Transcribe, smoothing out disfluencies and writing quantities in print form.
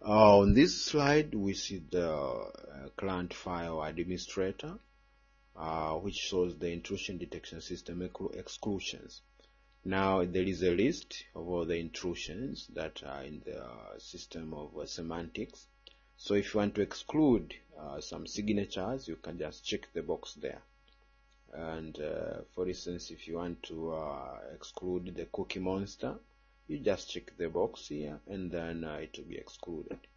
On this slide, we see the client file administrator, which shows the intrusion detection system exclusions. Now, there is a list of all the intrusions that are in the system of semantics. So if you want to exclude some signatures, you can just check the box there. And for instance, if you want to exclude the cookie monster, you just check the box here and then it will be excluded.